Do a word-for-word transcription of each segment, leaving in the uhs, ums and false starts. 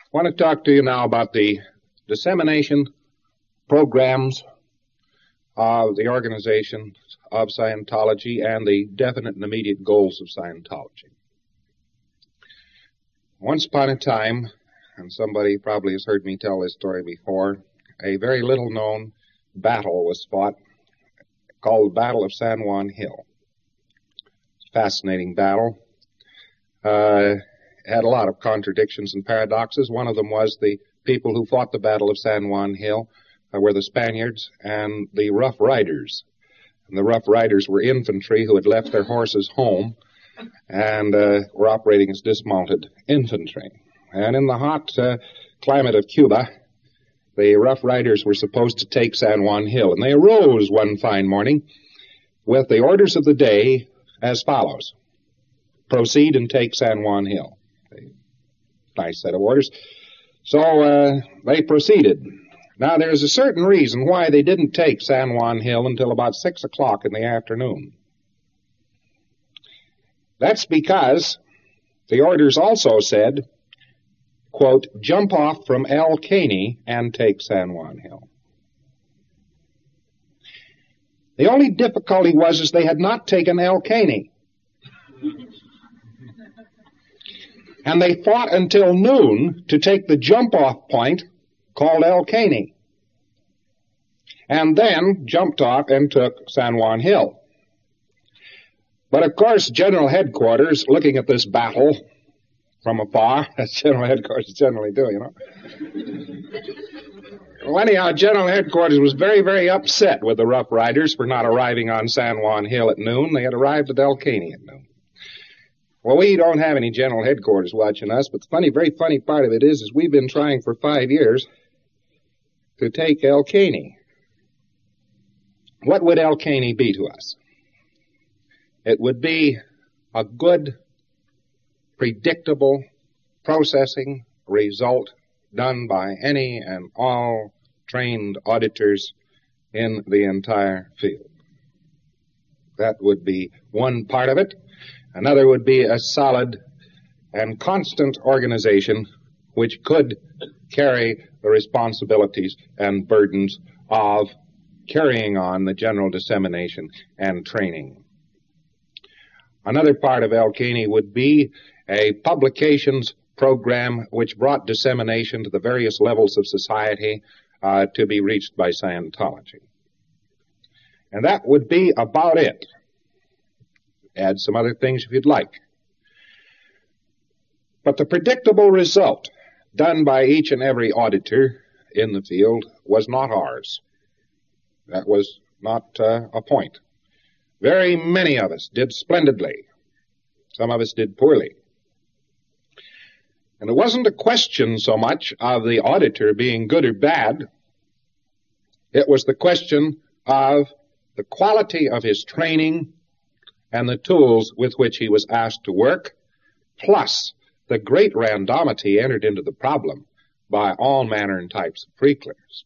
I want to talk to you now about the dissemination programs of the organization of Scientology and the definite and immediate goals of Scientology. Once upon a time, and somebody probably has heard me tell this story before, a very little-known battle was fought called the Battle of San Juan Hill. It's a fascinating battle. Uh, had a lot of contradictions and paradoxes. One of them was the people who fought the Battle of San Juan Hill uh, were the Spaniards and the Rough Riders. And the Rough Riders were infantry who had left their horses home and uh, were operating as dismounted infantry. And in the hot uh, climate of Cuba, the Rough Riders were supposed to take San Juan Hill. And they arose one fine morning with the orders of the day as follows: proceed and take San Juan Hill. Nice set of orders. So uh, they proceeded. Now, there's a certain reason why they didn't take San Juan Hill until about six o'clock in the afternoon. That's because the orders also said, quote, jump off from El Caney and take San Juan Hill. The only difficulty was is they had not taken El Caney. And they fought until noon to take the jump-off point called El Caney. And then jumped off and took San Juan Hill. But of course, General Headquarters, looking at this battle from afar, as General Headquarters generally do, you know. Well, anyhow, General Headquarters was very, very upset with the Rough Riders for not arriving on San Juan Hill at noon. They had arrived at El Caney at noon. Well, we don't have any General Headquarters watching us, but the funny, very funny part of it is, is we've been trying for five years to take El Caney. What would El Caney be to us? It would be a good, predictable processing result done by any and all trained auditors in the entire field. That would be one part of it. Another would be a solid and constant organization which could carry the responsibilities and burdens of carrying on the general dissemination and training. Another part of El Caney would be a publications program which brought dissemination to the various levels of society uh, to be reached by Scientology. And that would be about it. Add some other things if you'd like. But the predictable result done by each and every auditor in the field was not ours. That was not uh, a point. Very many of us did splendidly. Some of us did poorly. And it wasn't a question so much of the auditor being good or bad. It was the question of the quality of his training and the tools with which he was asked to work, plus the great randomity entered into the problem by all manner and types of pre-clears.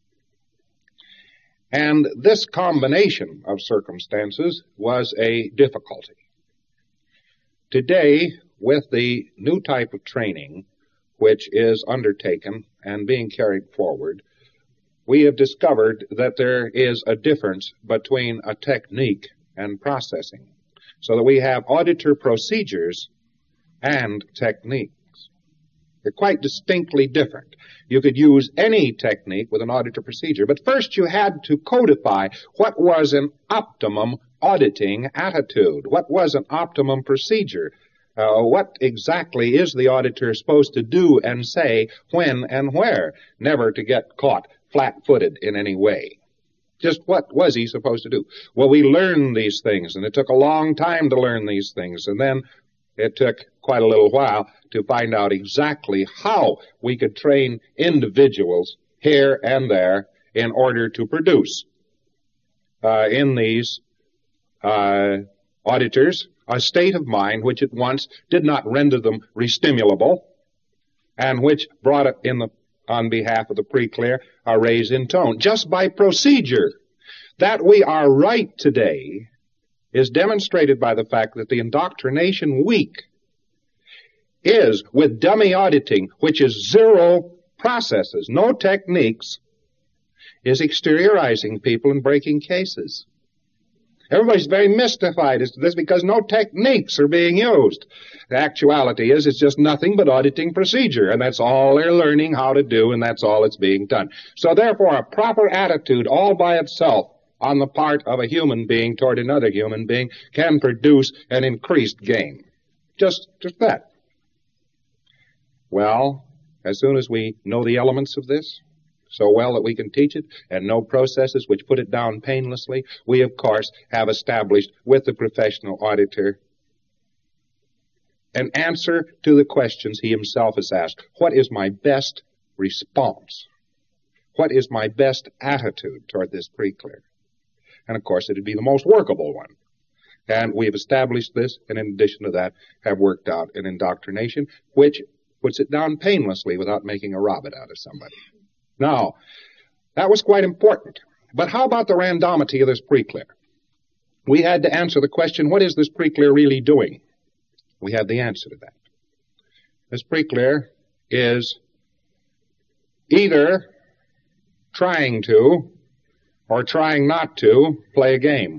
And this combination of circumstances was a difficulty. Today, with the new type of training which is undertaken and being carried forward, we have discovered that there is a difference between a technique and processing, so that we have auditor procedures and techniques. They're quite distinctly different. You could use any technique with an auditor procedure, but first you had to codify what was an optimum auditing attitude, what was an optimum procedure, uh, what exactly is the auditor supposed to do and say when and where, never to get caught flat-footed in any way. Just what was he supposed to do? Well, we learned these things, and it took a long time to learn these things, and then it took quite a little while to find out exactly how we could train individuals here and there in order to produce uh, in these uh, auditors a state of mind which at once did not render them restimulable and which brought it in the on behalf of the pre-clear, a raise in tone, just by procedure. That we are right today is demonstrated by the fact that the indoctrination week is with dummy auditing, which is zero processes, no techniques, is exteriorizing people and breaking cases. Everybody's very mystified as to this because no techniques are being used. The actuality is it's just nothing but auditing procedure, and that's all they're learning how to do, and that's all that's being done. So therefore, a proper attitude all by itself on the part of a human being toward another human being can produce an increased gain. Just, just that. Well, as soon as we know the elements of this, so well that we can teach it, and know processes which put it down painlessly, we, of course, have established with the professional auditor an answer to the questions he himself has asked. What is my best response? What is my best attitude toward this pre-clear? And, of course, it would be the most workable one. And we have established this, and in addition to that, have worked out an indoctrination which puts it down painlessly without making a rabbit out of somebody. Now, that was quite important. But how about the randomity of this pre-clear? We had to answer the question, what is this pre-clear really doing? We have the answer to that. This pre-clear is either trying to or trying not to play a game.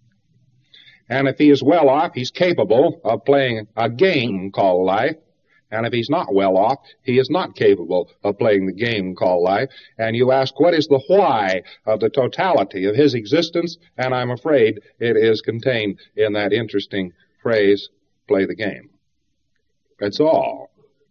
And if he is well off, he's capable of playing a game called life. And if he's not well off, he is not capable of playing the game called life. And you ask, what is the why of the totality of his existence? And I'm afraid it is contained in that interesting phrase, play the game. That's all.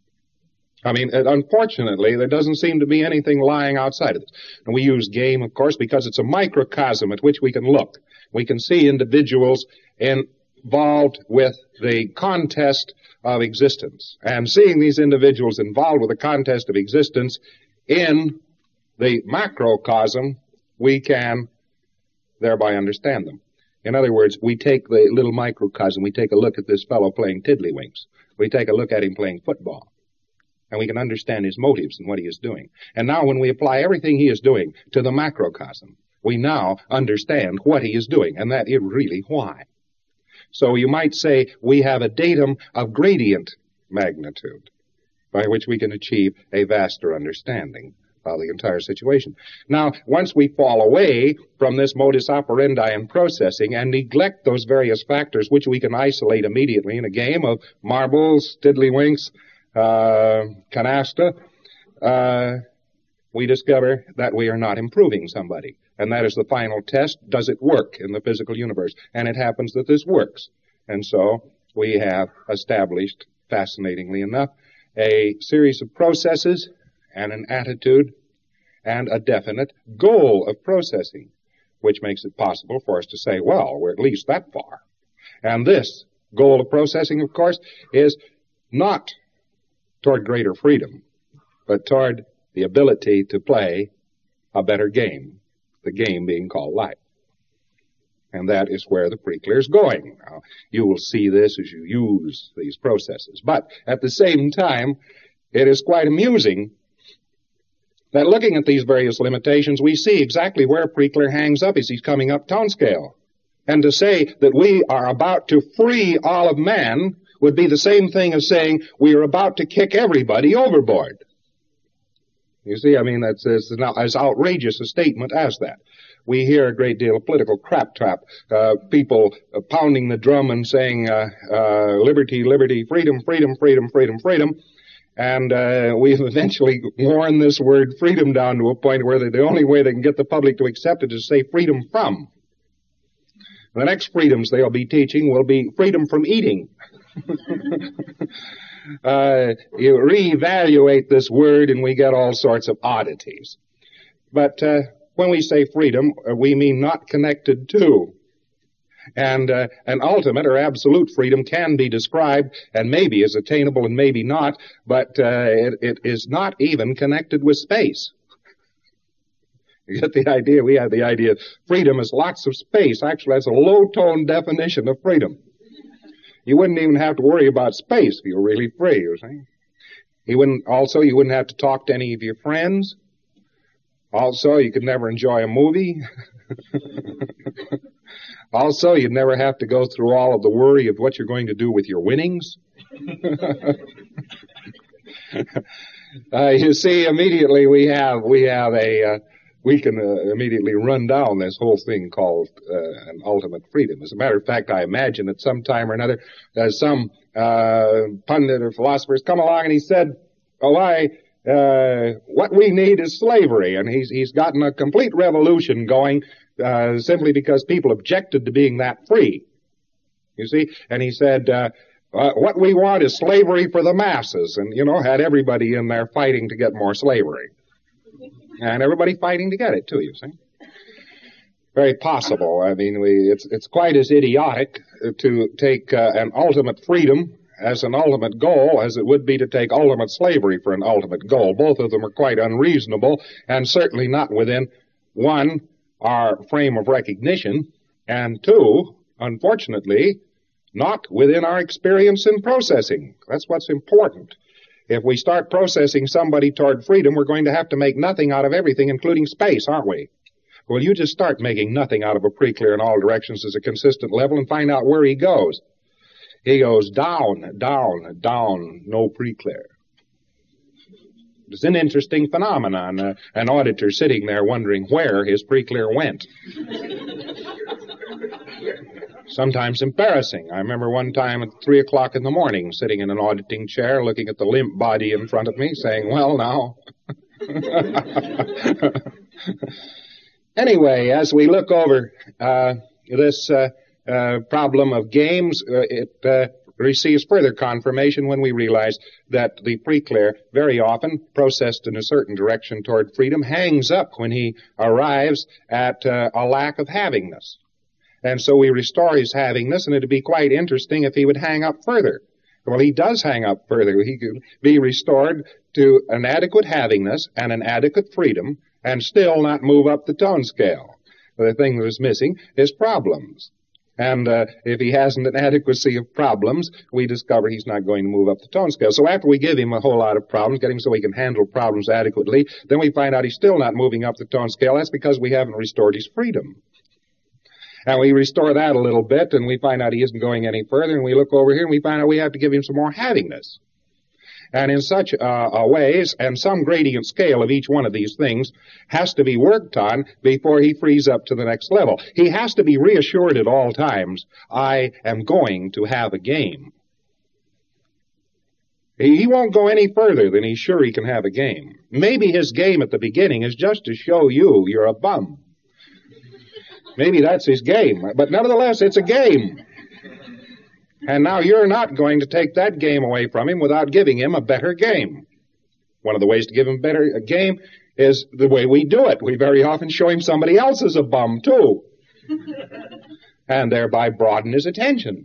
I mean, unfortunately, there doesn't seem to be anything lying outside of this. And we use game, of course, because it's a microcosm at which we can look. We can see individuals involved with the contest of existence. And seeing these individuals involved with the contest of existence in the macrocosm, we can thereby understand them. In other words, we take the little microcosm, we take a look at this fellow playing tiddlywinks. We take a look at him playing football. And we can understand his motives and what he is doing. And now when we apply everything he is doing to the macrocosm, we now understand what he is doing, and that is really why. So you might say we have a datum of gradient magnitude by which we can achieve a vaster understanding of the entire situation. Now, once we fall away from this modus operandi in processing and neglect those various factors which we can isolate immediately in a game of marbles, tiddlywinks, uh, canasta, uh, we discover that we are not improving somebody. And that is the final test. Does it work in the physical universe? And it happens that this works. And so we have established, fascinatingly enough, a series of processes and an attitude and a definite goal of processing, which makes it possible for us to say, well, we're at least that far. And this goal of processing, of course, is not toward greater freedom, but toward the ability to play a better game, the game being called life. And that is where the pre-clear is going. Now, you will see this as you use these processes. But at the same time, it is quite amusing that looking at these various limitations, we see exactly where pre-clear hangs up as he's coming up tone scale. And to say that we are about to free all of man would be the same thing as saying we are about to kick everybody overboard. You see, I mean, that's, that's not as outrageous a statement as that. We hear a great deal of political crap-trap, uh, people uh, pounding the drum and saying, uh, uh, liberty, liberty, freedom, freedom, freedom, freedom, freedom. And uh, we've eventually worn this word freedom down to a point where the only way they can get the public to accept it is to say freedom from. The next freedoms they'll be teaching will be freedom from eating. uh, you reevaluate this word and we get all sorts of oddities. But uh, when we say freedom, we mean not connected to. And uh, an ultimate or absolute freedom can be described and maybe is attainable and maybe not, but uh, it, it is not even connected with space. You get the idea? We have the idea freedom is lots of space. Actually, that's a low-tone definition of freedom. You wouldn't even have to worry about space if you were really free, you see. You wouldn't, also, you wouldn't have to talk to any of your friends. Also, you could never enjoy a movie. Also, you'd never have to go through all of the worry of what you're going to do with your winnings. uh, you see, immediately we have we have a uh, we can uh, immediately run down this whole thing called uh, an ultimate freedom. As a matter of fact, I imagine at some time or another, uh, some uh, pundit or philosopher has come along and he said, "Oh, I." Uh, what we need is slavery," and he's he's gotten a complete revolution going uh, simply because people objected to being that free. You see, and he said, uh, uh, "What we want is slavery for the masses," and you know, had everybody in there fighting to get more slavery, and everybody fighting to get it too. You see, very possible. I mean, we it's it's quite as idiotic to take uh, an ultimate freedom as an ultimate goal as it would be to take ultimate slavery for an ultimate goal. Both of them are quite unreasonable and certainly not within, one, our frame of recognition, and two, unfortunately, not within our experience in processing. That's what's important. If we start processing somebody toward freedom, we're going to have to make nothing out of everything, including space, aren't we? Well, you just start making nothing out of a pre-clear in all directions as a consistent level and find out where he goes. He goes down, down, down, no pre-clear. It's an interesting phenomenon. Uh, an auditor sitting there wondering where his pre-clear went. Sometimes embarrassing. I remember one time at three o'clock in the morning sitting in an auditing chair looking at the limp body in front of me saying, "Well, now." Anyway, as we look over uh, this uh, Uh, problem of games, uh, it uh, receives further confirmation when we realize that the pre-clear, very often processed in a certain direction toward freedom, hangs up when he arrives at uh, a lack of havingness. And so we restore his havingness, and it would be quite interesting if he would hang up further. Well, he does hang up further. He could be restored to an adequate havingness and an adequate freedom and still not move up the tone scale. The thing that is missing is problems. And uh, if he hasn't an adequacy of problems, we discover he's not going to move up the tone scale. So after we give him a whole lot of problems, get him so he can handle problems adequately, then we find out he's still not moving up the tone scale. That's because we haven't restored his freedom. And we restore that a little bit, and we find out he isn't going any further, and we look over here, and we find out we have to give him some more havingness. And in such uh, ways, and some gradient scale of each one of these things has to be worked on before he frees up to the next level. He has to be reassured at all times, I am going to have a game. He won't go any further than he's sure he can have a game. Maybe his game at the beginning is just to show you you're a bum. Maybe that's his game, but nevertheless, it's a game. And now you're not going to take that game away from him without giving him a better game. One of the ways to give him a better game is the way we do it. We very often show him somebody else is a bum, too. And thereby broaden his attention.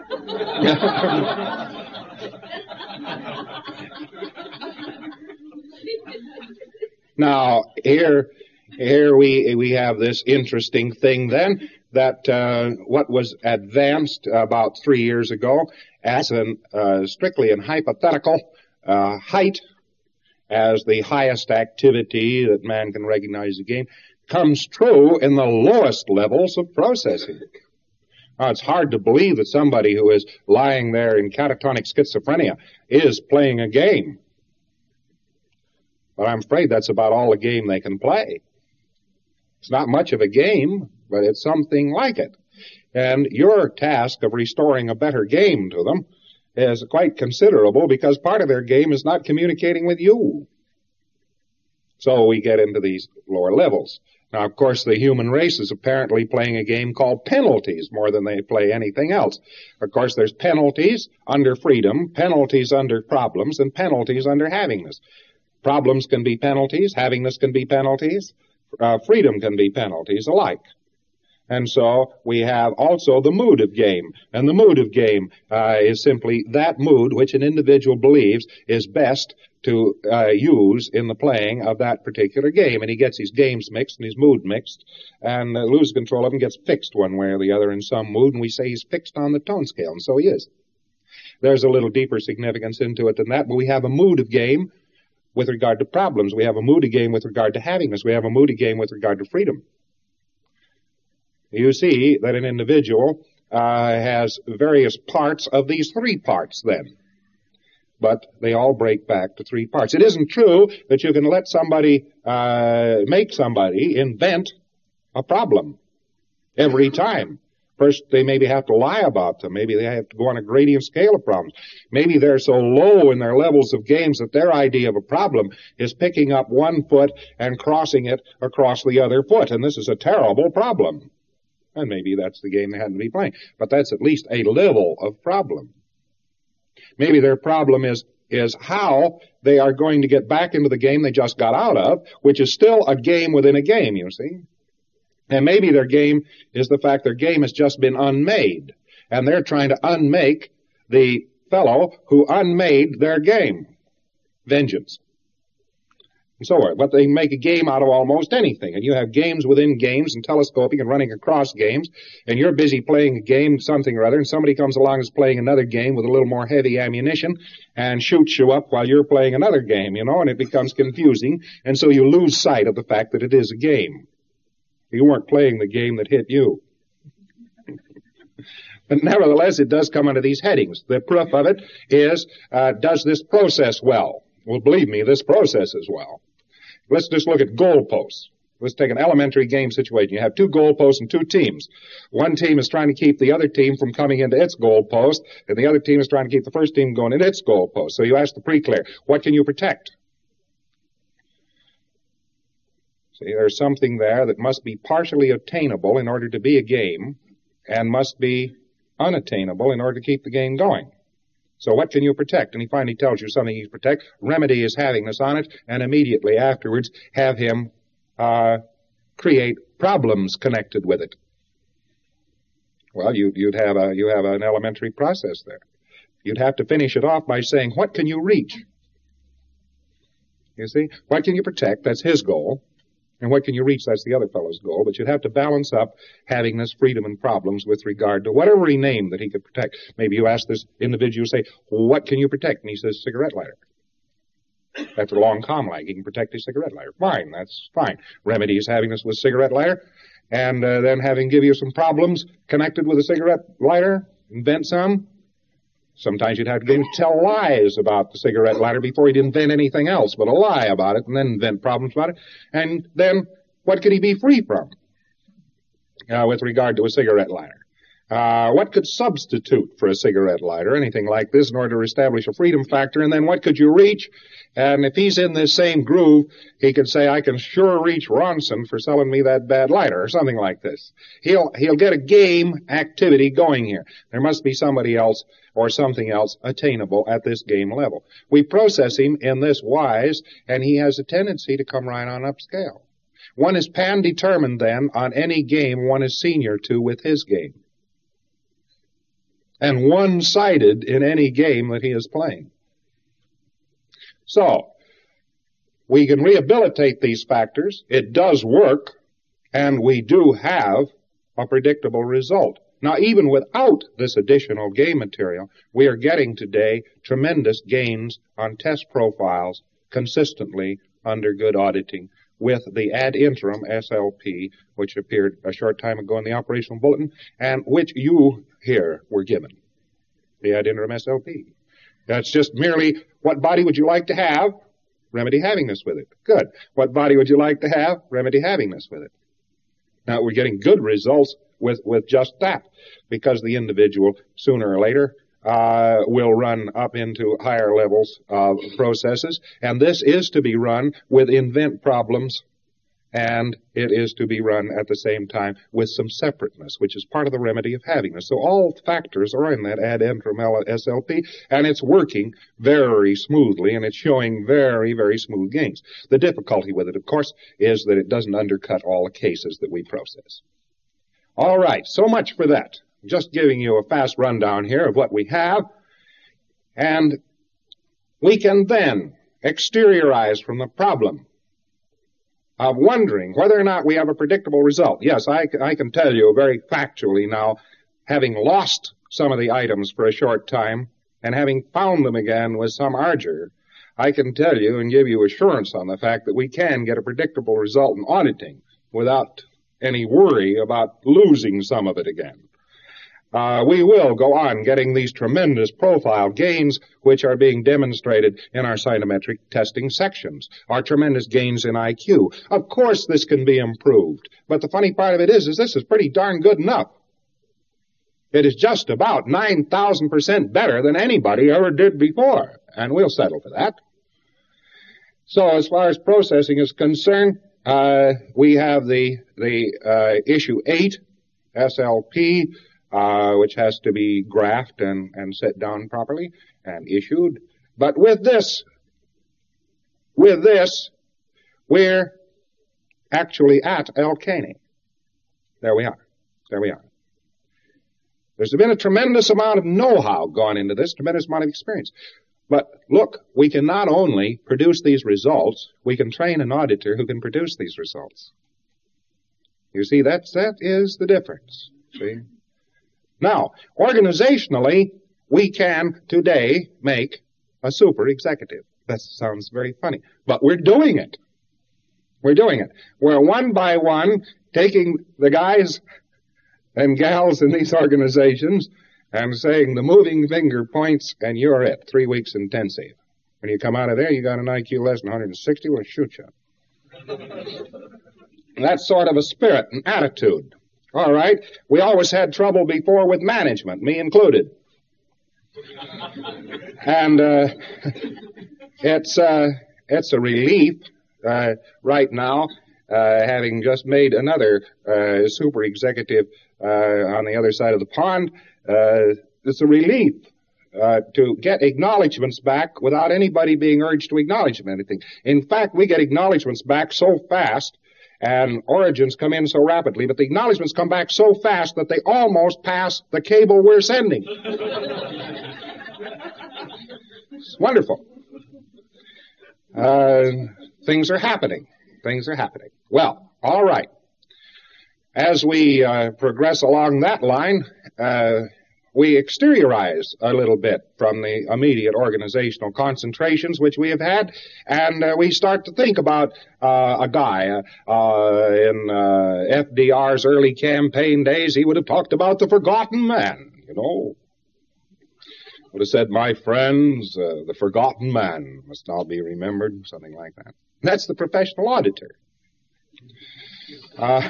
Now, here, here we, we have this interesting thing then, that uh, what was advanced about three years ago as an uh, strictly an hypothetical uh, height as the highest activity that man can recognize a game comes true in the lowest levels of processing. Now, it's hard to believe that somebody who is lying there in catatonic schizophrenia is playing a game. But I'm afraid that's about all the game they can play. It's not much of a game, but it's something like it. And your task of restoring a better game to them is quite considerable because part of their game is not communicating with you. So we get into these lower levels. Now, of course, the human race is apparently playing a game called penalties more than they play anything else. Of course, there's penalties under freedom, penalties under problems, and penalties under havingness. Problems can be penalties, havingness can be penalties. Uh, freedom can be penalties alike. And so we have also the mood of game. And the mood of game uh, is simply that mood which an individual believes is best to uh, use in the playing of that particular game. And he gets his games mixed and his mood mixed and uh, loses control of him, gets fixed one way or the other in some mood, and we say he's fixed on the tone scale, and so he is. There's a little deeper significance into it than that, but we have a mood of game with regard to problems. We have a moody game with regard to havingness. We have a moody game with regard to freedom. You see that an individual uh, has various parts of these three parts then. but they all break back to three parts. It isn't true that you can let somebody, uh, make somebody invent a problem every time. First, they maybe have to lie about them. Maybe they have to go on a gradient scale of problems. Maybe they're so low in their levels of games that their idea of a problem is picking up one foot and crossing it across the other foot. And this is a terrible problem. And maybe that's the game they happen to be playing. But that's at least a level of problem. Maybe their problem is, is how they are going to get back into the game they just got out of, which is still a game within a game, you see. And maybe their game is the fact their game has just been unmade, and they're trying to unmake the fellow who unmade their game. Vengeance. And so on. But they can make a game out of almost anything, and you have games within games and telescoping and running across games, and you're busy playing a game, something or other, and somebody comes along and is playing another game with a little more heavy ammunition and shoots you up while you're playing another game, you know, and it becomes confusing, and so you lose sight of the fact that it is a game. You weren't playing the game that hit you. But nevertheless, it does come under these headings. The proof of it is, uh, does this process well? Well, believe me, this processes well. Let's just look at goalposts. Let's take an elementary game situation. You have two goalposts and two teams. One team is trying to keep the other team from coming into its goalpost, and the other team is trying to keep the first team going into its goalpost. So you ask the pre-clear, what can you protect? There's something there that must be partially attainable in order to be a game and must be unattainable in order to keep the game going. So what can you protect? And he finally tells you something you protect. Remedy is having this on it, and immediately afterwards have him uh, create problems connected with it. Well, you, you'd have a, you have an elementary process there. You'd have to finish it off by saying, what can you reach? You see? What can you protect? That's his goal. And what can you reach? That's the other fellow's goal. But you'd have to balance up having this freedom and problems with regard to whatever he named that he could protect. Maybe you ask this individual, say, what can you protect? And he says, cigarette lighter. After a long calm lag, he can protect his cigarette lighter. Fine, that's fine. Remedy is having this with cigarette lighter, and uh, then having give you some problems connected with a cigarette lighter, invent some. Sometimes you'd have to get him to tell lies about the cigarette lighter before he'd invent anything else but a lie about it, and then invent problems about it. And then what could he be free from uh, with regard to a cigarette lighter? Uh, what could substitute for a cigarette lighter, anything like this, in order to establish a freedom factor? And then what could you reach? And if he's in this same groove, he could say, I can sure reach Ronson for selling me that bad lighter, or something like this. He'll, he'll get a game activity going here. There must be somebody else or something else attainable at this game level. We process him in this wise, and he has a tendency to come right on upscale. One is pan-determined then on any game one is senior to with his game, and one-sided in any game that he is playing. So, we can rehabilitate these factors. It does work, and we do have a predictable result. Now, even without this additional game material, we are getting today tremendous gains on test profiles consistently under good auditing with the ad interim S L P, which appeared a short time ago in the operational bulletin, and which you here were given. The ad interim S L P. That's just merely, what body would you like to have? Remedy having this with it. Good. What body would you like to have? Remedy having this with it. Now, we're getting good results with, with just that, because the individual, sooner or later, uh, will run up into higher levels of processes, and this is to be run with invent problems, and it is to be run at the same time with some separateness, which is part of the remedy of having this. So all factors are in that ad interim S L P, and it's working very smoothly, and it's showing very, very smooth gains. The difficulty with it, of course, is that it doesn't undercut all the cases that we process. All right, so much for that. Just giving you a fast rundown here of what we have, and we can then exteriorize from the problem of wondering whether or not we have a predictable result. Yes, I, I can tell you very factually now, having lost some of the items for a short time and having found them again with some ardor, I can tell you and give you assurance on the fact that we can get a predictable result in auditing without any worry about losing some of it again. Uh, we will go on getting these tremendous profile gains which are being demonstrated in our cytometric testing sections, our tremendous gains in I Q. Of course this can be improved, but the funny part of it is, is this is pretty darn good enough. It is just about nine thousand percent better than anybody ever did before, and we'll settle for that. So as far as processing is concerned, uh, we have the, the uh, issue eight, S L P, Uh, which has to be graphed and, and set down properly and issued. But with this, with this, we're actually at El Caney. There we are. There we are. There's been a tremendous amount of know-how gone into this, tremendous amount of experience. But look, we can not only produce these results, we can train an auditor who can produce these results. You see, that's, that is the difference. See? Now, organizationally, we can today make a super executive. That sounds very funny, but we're doing it. We're doing it. We're one by one taking the guys and gals in these organizations and saying the moving finger points and you're it. Three weeks intensive. When you come out of there, you got an I Q less than one hundred sixty, we'll shoot you. That's sort of a spirit and attitude. All right. We always had trouble before with management, me included. And uh, it's uh, it's a relief uh, right now, uh, having just made another uh, super executive uh, on the other side of the pond. Uh, it's a relief uh, to get acknowledgments back without anybody being urged to acknowledge anything. In fact, we get acknowledgments back so fast. And origins come in so rapidly, but the acknowledgments come back so fast that they almost pass the cable we're sending. It's wonderful. Uh, things are happening. Things are happening. Well, all right. As we uh, progress along that line, uh, we exteriorize a little bit from the immediate organizational concentrations which we have had, and uh, we start to think about uh, a guy uh, uh, in uh, F D R's early campaign days. He would have talked about the forgotten man, you know. Would have said, my friends, uh, the forgotten man must now be remembered, something like that. That's the professional auditor. Uh,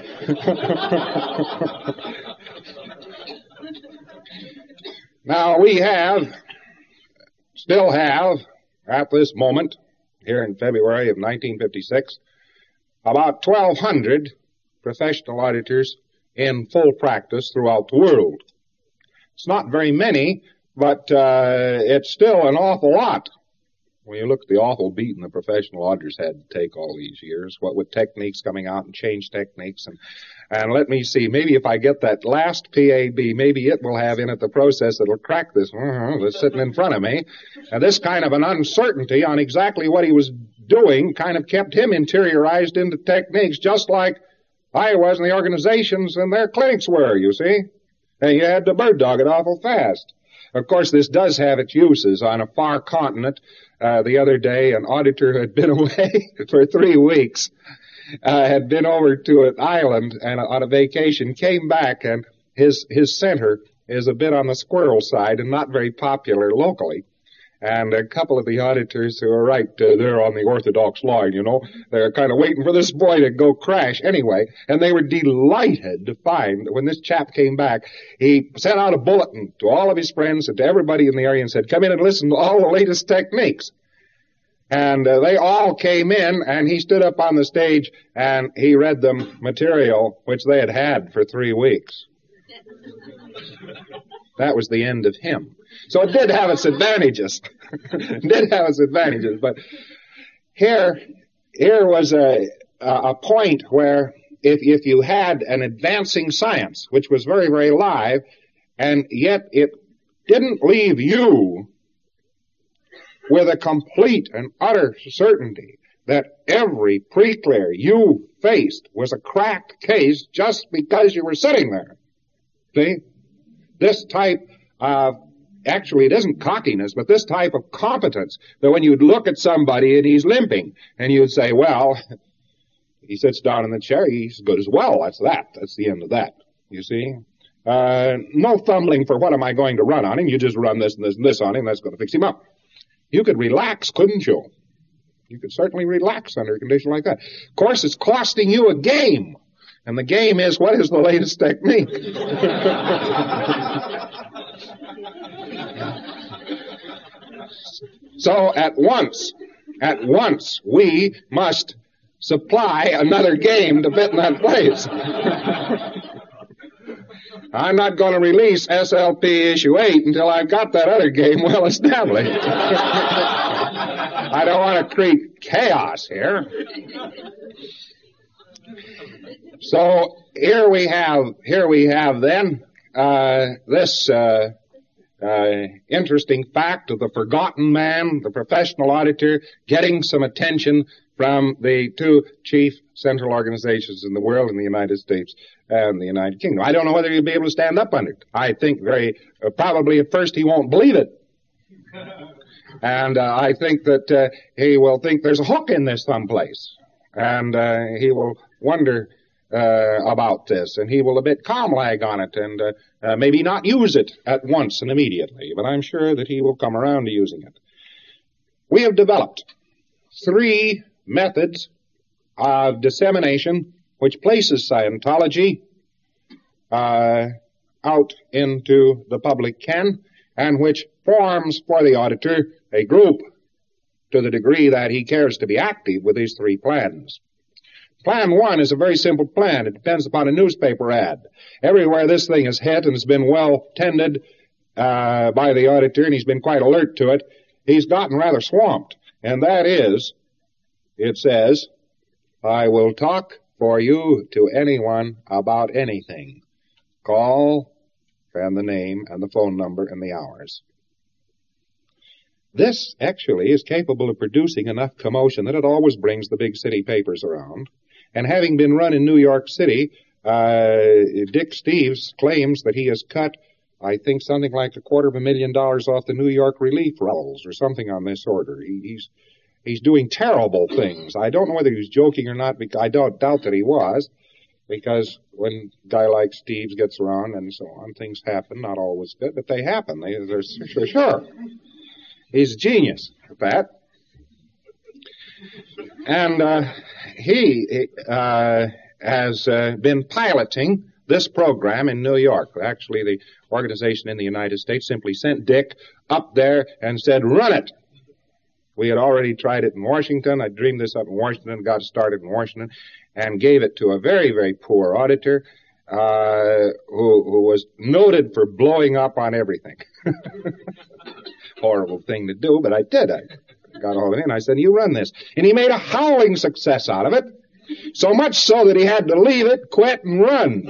Now, we have, still have, at this moment, here in February of nineteen fifty-six, about twelve hundred professional auditors in full practice throughout the world. It's not very many, but uh, it's still an awful lot. When you look at the awful beating the professional auditors had to take all these years, what with techniques coming out and change techniques, and and let me see, maybe if I get that last P A B, maybe it will have in it the process that'll crack this uh, that's sitting in front of me. And this kind of an uncertainty on exactly what he was doing kind of kept him interiorized into techniques, just like I was in the organizations and their clinics were, you see. And you had to bird dog it awful fast. Of course, this does have its uses on a far continent. Uh, the other day, an auditor who had been away for three weeks, uh, had been over to an island and uh, on a vacation, came back, and his, his center is a bit on the squirrel side and not very popular locally. And a couple of the auditors who are right uh, there on the orthodox line, you know, they're kind of waiting for this boy to go crash anyway. And they were delighted to find that when this chap came back, he sent out a bulletin to all of his friends and to everybody in the area and said, come in and listen to all the latest techniques. And uh, they all came in, and he stood up on the stage, and he read them material which they had had for three weeks. That was the end of him. So it did have its advantages. It did have its advantages. But here, here was a, a point where if, if you had an advancing science, which was very, very live, and yet it didn't leave you with a complete and utter certainty that every pre-clear you faced was a cracked case just because you were sitting there. See? This type of, actually it isn't cockiness, but this type of competence, that when you'd look at somebody and he's limping, and you'd say, well, he sits down in the chair, he's good as well, that's that, that's the end of that, you see? Uh, no fumbling for what am I going to run on him. You just run this and this and this on him. That's going to fix him up. You could relax, couldn't you? You could certainly relax under a condition like that. Of course, it's costing you a game. And the game is, what is the latest technique? So at once, at once, we must supply another game to fit in that place. I'm not going to release S L P issue eight until I've got that other game well established. I don't want to create chaos here. So here we have, here we have then, uh, this, uh, uh, interesting fact of the forgotten man, the professional auditor, getting some attention from the two chief central organizations in the world, in the United States and the United Kingdom. I don't know whether he'll be able to stand up under it. I think very, uh, probably at first he won't believe it. And uh, I think that uh, he will think there's a hook in this someplace. And uh, he will wonder uh, about this. And he will a bit calm lag on it and uh, uh, maybe not use it at once and immediately. But I'm sure that he will come around to using it. We have developed three methods of dissemination which places Scientology uh, out into the public ken and which forms for the auditor a group to the degree that he cares to be active with these three plans. Plan one is a very simple plan. It depends upon a newspaper ad. Everywhere this thing is hit and has been well tended uh, by the auditor, and he's been quite alert to it, he's gotten rather swamped. And that is, it says, I will talk for you to anyone about anything. Call and the name and the phone number and the hours. This actually is capable of producing enough commotion that it always brings the big city papers around. And having been run in New York City, uh, Dick Steves claims that he has cut, I think, something like a quarter of a million dollars off the New York relief rolls or something on this order. He, he's he's doing terrible things. I don't know whether he's joking or not, because I don't doubt that he was, because when a guy like Steves gets around and so on, things happen, not always good, but they happen. They, they're sure, sure. He's a genius at that. And uh, he uh, has uh, been piloting this program in New York. Actually, the organization in the United States simply sent Dick up there and said, run it. We had already tried it in Washington. I dreamed this up in Washington, got started in Washington, and gave it to a very, very poor auditor uh, who, who was noted for blowing up on everything. Horrible thing to do, but I did. I got hold of him and I said, you run this. And he made a howling success out of it, so much so that he had to leave it, quit, and run.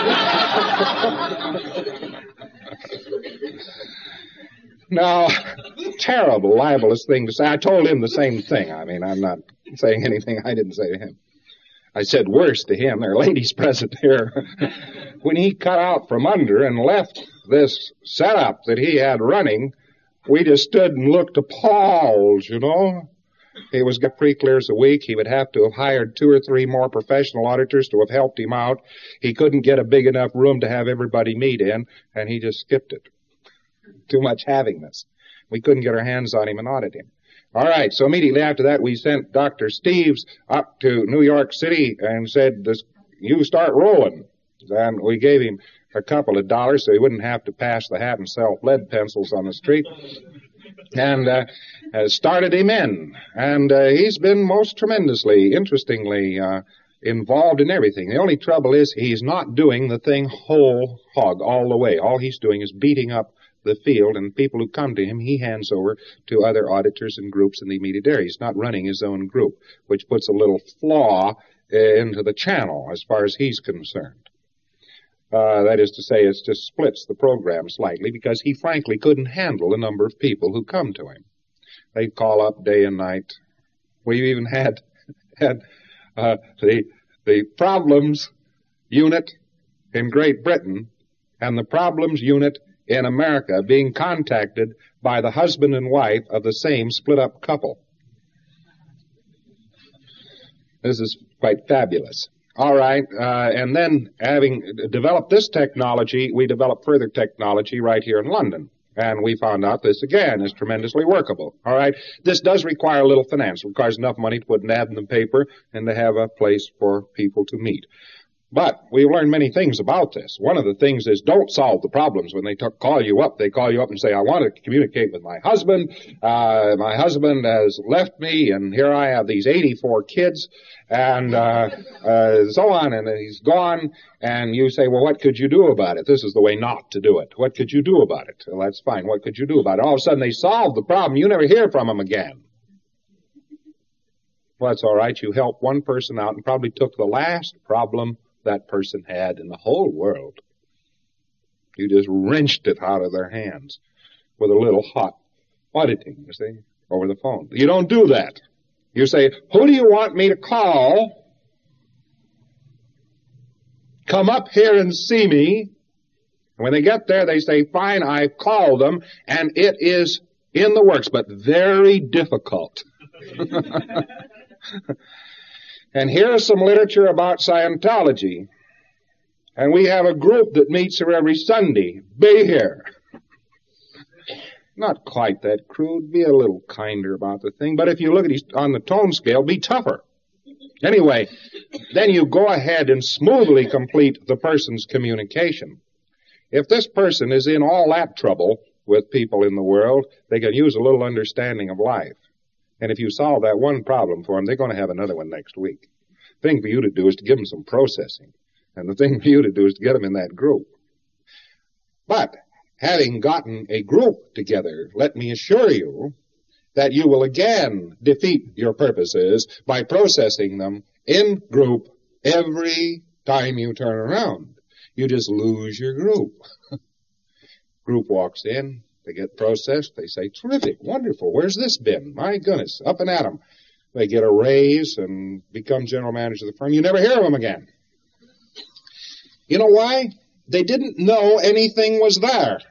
Now, terrible, libelous thing to say. I told him the same thing. I mean, I'm not saying anything I didn't say to him. I said worse to him. There are ladies present here. When he cut out from under and left this setup that he had running, we just stood and looked appalled, you know. He was got three clears a week. He would have to have hired two or three more professional auditors to have helped him out. He couldn't get a big enough room to have everybody meet in, and he just skipped it. Too much having this. We couldn't get our hands on him and audit him. All right, so immediately after that, we sent Doctor Steves up to New York City and said, this, you start rolling. And we gave him a couple of dollars so he wouldn't have to pass the hat and sell lead pencils on the street. And uh, uh, started him in. And uh, he's been most tremendously, interestingly uh, involved in everything. The only trouble is he's not doing the thing whole hog all the way. All he's doing is beating up the field, and people who come to him, he hands over to other auditors and groups in the immediate area. He's not running his own group, which puts a little flaw uh, into the channel as far as he's concerned. Uh, that is to say, it just splits the program slightly because he frankly couldn't handle the number of people who come to him. They'd call up day and night. We've even had, had uh, the, the problems unit in Great Britain and the problems unit in America being contacted by the husband and wife of the same split-up couple. This is quite fabulous. All right, uh, and then having developed this technology, we developed further technology right here in London. And we found out this, again, is tremendously workable. All right, this does require a little finance. It requires enough money to put an ad in the paper and to have a place for people to meet. But we've learned many things about this. One of the things is don't solve the problems when they t- call you up. They call you up and say, I want to communicate with my husband. Uh, my husband has left me, and here I have these eighty-four kids, and uh, uh, so on, and he's gone. And you say, well, what could you do about it? This is the way not to do it. What could you do about it? Well, that's fine. What could you do about it? All of a sudden, they solve the problem. You never hear from them again. Well, that's all right. You helped one person out and probably took the last problem that person had in the whole world. You just wrenched it out of their hands with a little hot auditing, you see, over the phone. You don't do that. You say, who do you want me to call? Come up here and see me. And when they get there, they say, fine, I've called them, and it is in the works, but very difficult. And here's some literature about Scientology. And we have a group that meets here every Sunday. Be here. Not quite that crude. Be a little kinder about the thing. But if you look at it on the tone scale, be tougher. Anyway, then you go ahead and smoothly complete the person's communication. If this person is in all that trouble with people in the world, they can use a little understanding of life. And if you solve that one problem for them, they're going to have another one next week. The thing for you to do is to give them some processing. And the thing for you to do is to get them in that group. But having gotten a group together, let me assure you that you will again defeat your purposes by processing them in group every time you turn around. You just lose your group. Group walks in. They get processed. They say, terrific, wonderful. Where's this been? My goodness, up and at 'em. They get a raise and become general manager of the firm. You never hear of them again. You know why? They didn't know anything was there.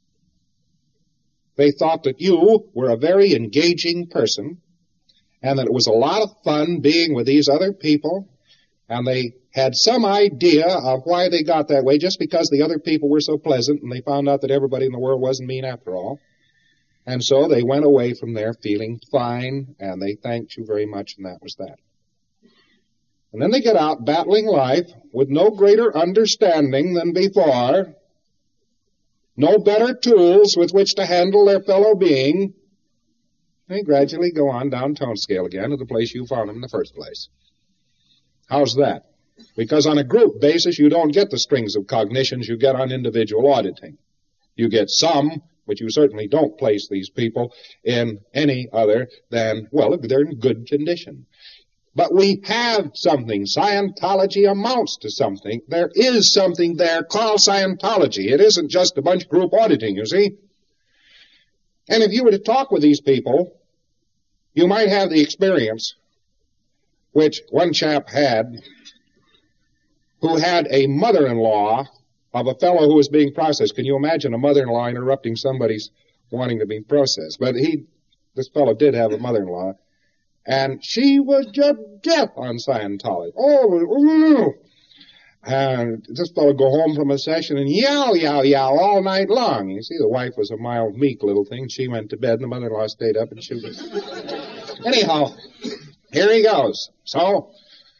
They thought that you were a very engaging person and that it was a lot of fun being with these other people, and they had some idea of why they got that way just because the other people were so pleasant, and they found out that everybody in the world wasn't mean after all. And so they went away from there feeling fine, and they thanked you very much, and that was that. And then they get out battling life with no greater understanding than before, no better tools with which to handle their fellow being. They gradually go on down tone scale again to the place you found them in the first place. How's that? Because on a group basis, you don't get the strings of cognitions you get on individual auditing. You get some, but you certainly don't place these people in any other than, well, they're in good condition. But we have something. Scientology amounts to something. There is something there called Scientology. It isn't just a bunch of group auditing, you see. And if you were to talk with these people, you might have the experience which one chap had who had a mother-in-law of a fellow who was being processed. Can you imagine a mother-in-law interrupting somebody's wanting to be processed? But he, this fellow did have a mother-in-law, and she was just death on Scientology. Oh, and this fellow would go home from a session and yell, yell, yell all night long. You see, the wife was a mild, meek little thing. She went to bed, and the mother-in-law stayed up, and she was... Anyhow, here he goes. So,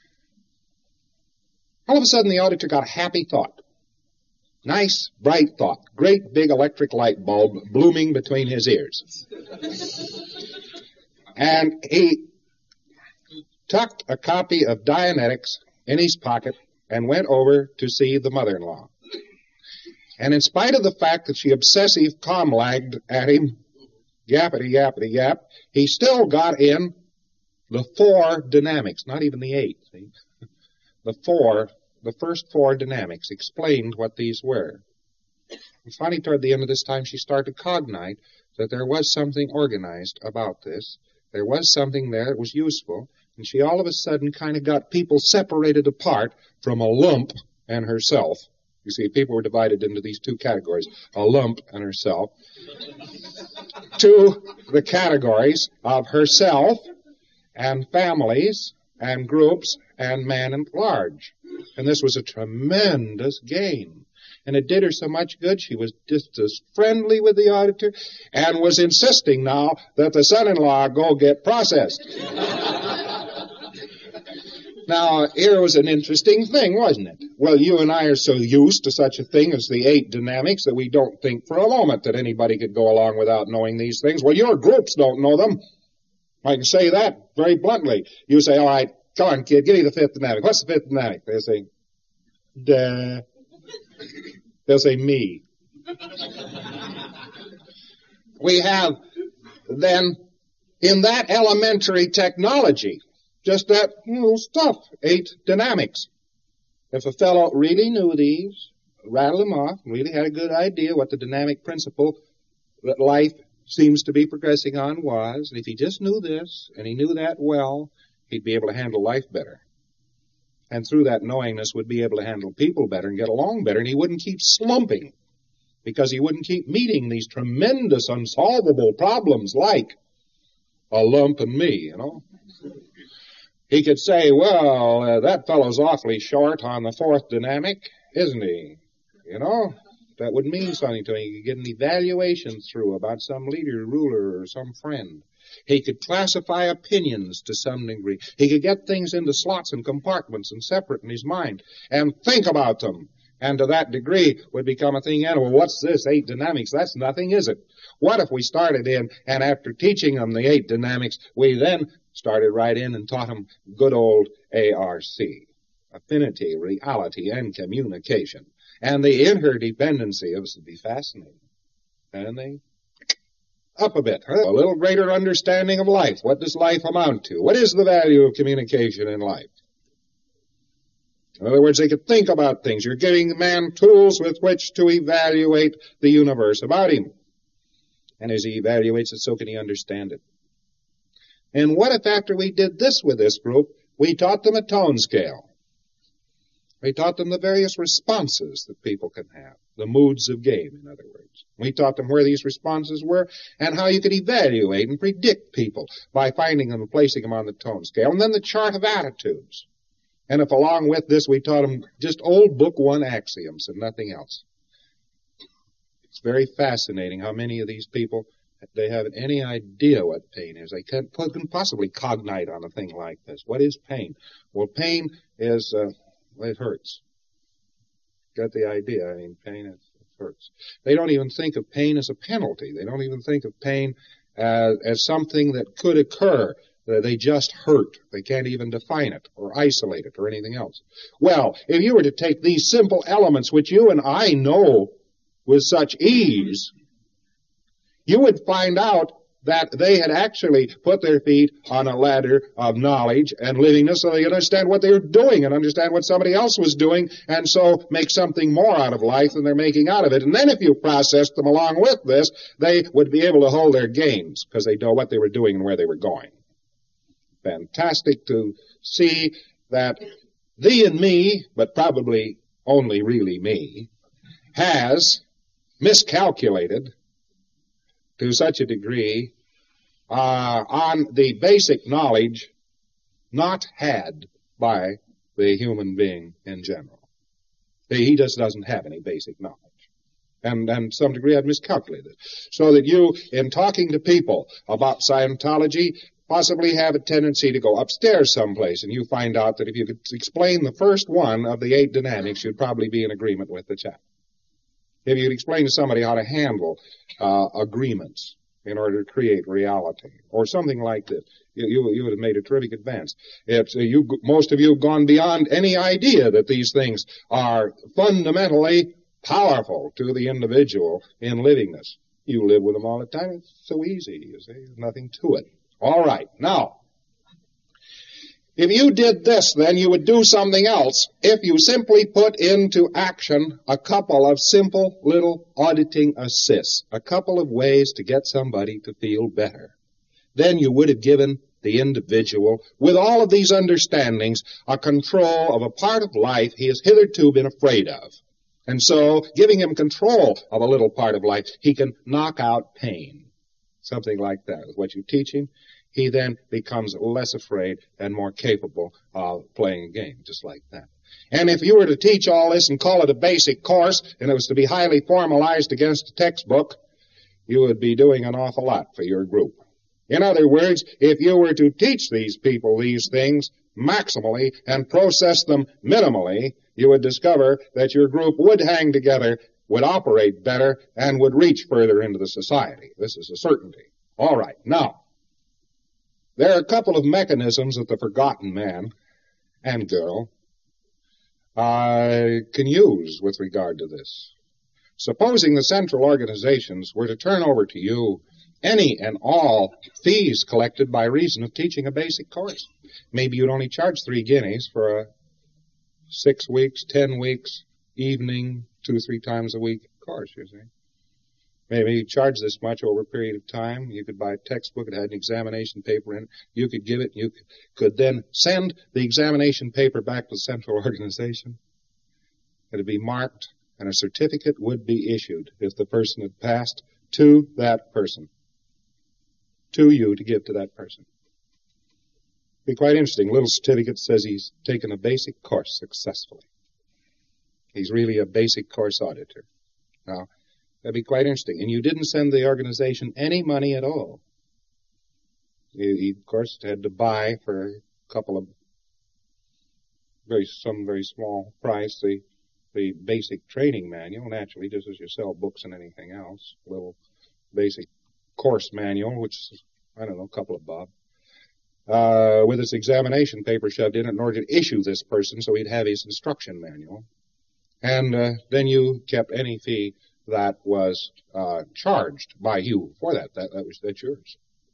all of a sudden, the auditor got a happy thought. Nice, bright thought. Great big electric light bulb blooming between his ears. And he tucked a copy of Dianetics in his pocket and went over to see the mother-in-law. And in spite of the fact that she obsessive com-lagged at him, yappity, yappity, yap, he still got in the four dynamics, not even the eight. See? The four, the first four dynamics explained what these were. And finally, toward the end of this time, she started to cognite that there was something organized about this. There was something there that was useful. And she all of a sudden kind of got people separated apart from a lump and herself. You see, people were divided into these two categories, a lump and herself, to the categories of herself and families and groups and man at large. And this was a tremendous gain. And it did her so much good, she was just as friendly with the auditor and was insisting now that the son-in-law go get processed. Now, here was an interesting thing, wasn't it? Well, you and I are so used to such a thing as the eight dynamics that we don't think for a moment that anybody could go along without knowing these things. Well, your groups don't know them. I can say that very bluntly. You say, all right, come on, kid, give me the fifth dynamic. What's the fifth dynamic? They'll say, duh. They'll say, me. We have, then, in that elementary technology, just that little stuff, eight dynamics. If a fellow really knew these, rattled them off, really had a good idea what the dynamic principle that life seems to be progressing on was, and if he just knew this, and he knew that well, he'd be able to handle life better. And through that knowingness would be able to handle people better and get along better, and he wouldn't keep slumping, because he wouldn't keep meeting these tremendous unsolvable problems like a lump and me, you know. He could say, well, uh, that fellow's awfully short on the fourth dynamic, isn't he? You know, that would mean something to him. He could get an evaluation through about some leader, ruler, or some friend. He could classify opinions to some degree. He could get things into slots and compartments and separate in his mind and think about them. And to that degree would become a thing. And well, what's this, eight dynamics? That's nothing, is it? What if we started in, and after teaching them the eight dynamics, we then started right in and taught them good old A R C, affinity, reality, and communication. And the interdependency of it would be fascinating. And they up a bit, huh? A little greater understanding of life. What does life amount to? What is the value of communication in life? In other words, they could think about things. You're giving man tools with which to evaluate the universe about him. And as he evaluates it, so can he understand it. And what if after we did this with this group, we taught them a tone scale? We taught them the various responses that people can have, the moods of game, in other words. We taught them where these responses were and how you could evaluate and predict people by finding them and placing them on the tone scale. And then the chart of attitudes. And if along with this we taught them just old book one axioms and nothing else. It's very fascinating how many of these people, they haven't any idea what pain is. They can't couldn't possibly cognite on a thing like this. What is pain? Well, pain is, uh, it hurts. Got the idea? I mean, pain, it, it hurts. They don't even think of pain as a penalty. They don't even think of pain as, as something that could occur. They just hurt. They can't even define it or isolate it or anything else. Well, if you were to take these simple elements, which you and I know with such ease, you would find out that they had actually put their feet on a ladder of knowledge and livingness so they could understand what they were doing and understand what somebody else was doing and so make something more out of life than they're making out of it. And then if you processed them along with this, they would be able to hold their gains because they know what they were doing and where they were going. Fantastic to see that thee and me, but probably only really me, has miscalculated to such a degree uh, on the basic knowledge not had by the human being in general. He just doesn't have any basic knowledge. And, and to some degree I've miscalculated. So that you, in talking to people about Scientology, possibly have a tendency to go upstairs someplace, and you find out that if you could explain the first one of the eight dynamics, you'd probably be in agreement with the chap. If you could explain to somebody how to handle uh, agreements in order to create reality, or something like that, you, you, you would have made a terrific advance. It's, uh, you, most of you have gone beyond any idea that these things are fundamentally powerful to the individual in livingness. You live with them all the time. It's so easy, you see. There's nothing to it. All right. Now, if you did this, then you would do something else if you simply put into action a couple of simple little auditing assists, a couple of ways to get somebody to feel better. Then you would have given the individual, with all of these understandings, a control of a part of life he has hitherto been afraid of. And so, giving him control of a little part of life, he can knock out pain. Something like that is what you teach him. He then becomes less afraid and more capable of playing a game, just like that. And if you were to teach all this and call it a basic course, and it was to be highly formalized against a textbook, you would be doing an awful lot for your group. In other words, if you were to teach these people these things maximally and process them minimally, you would discover that your group would hang together, would operate better, and would reach further into the society. This is a certainty. All right. Now, there are a couple of mechanisms that the forgotten man and girl uh, can use with regard to this. Supposing the central organizations were to turn over to you any and all fees collected by reason of teaching a basic course. Maybe you'd only charge three guineas for a six weeks, ten weeks, evening, two or three times a week course, you see. Maybe you charge this much over a period of time. You could buy a textbook. It had an examination paper in it. You could give it. You could then send the examination paper back to the central organization. It would be marked, and a certificate would be issued if the person had passed to that person. To you to give to that person. Be quite interesting. A little certificate says he's taken a basic course successfully. He's really a basic course auditor. Now, that'd be quite interesting. And you didn't send the organization any money at all. He, he of course, had to buy for a couple of very, some very small price the the basic training manual. Naturally, just as you sell books and anything else, a little basic course manual, which is, I don't know, a couple of bob, uh, with his examination paper shoved in it in order to issue this person so he'd have his instruction manual. And uh, then you kept any fee that was uh, charged by you for that. That, that was that's yours.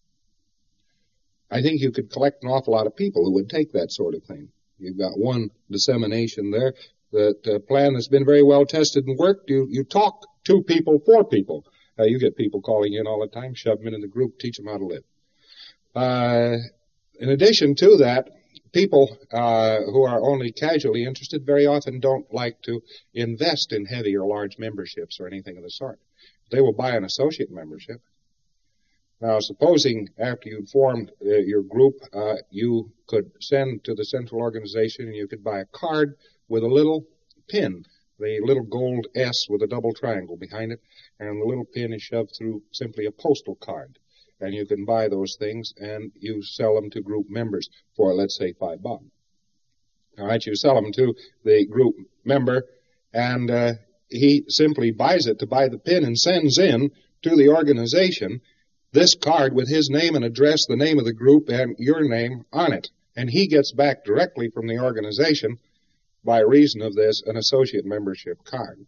I think you could collect an awful lot of people who would take that sort of thing. You've got one dissemination there, that uh, plan that's been very well tested and worked. You, you talk to people for people. Uh, you get people calling in all the time, shove them into the group, teach them how to live. Uh, in addition to that, people uh, who are only casually interested very often don't like to invest in heavy or large memberships or anything of the sort. They will buy an associate membership. Now, supposing after you'd formed uh, your group, uh, you could send to the central organization and you could buy a card with a little pin, the little gold S with a double triangle behind it, and the little pin is shoved through simply a postal card. And you can buy those things, and you sell them to group members for, let's say, five bob. All right, you sell them to the group member, and uh, he simply buys it to buy the pin and sends in to the organization this card with his name and address, the name of the group, and your name on it. And he gets back directly from the organization, by reason of this, an associate membership card.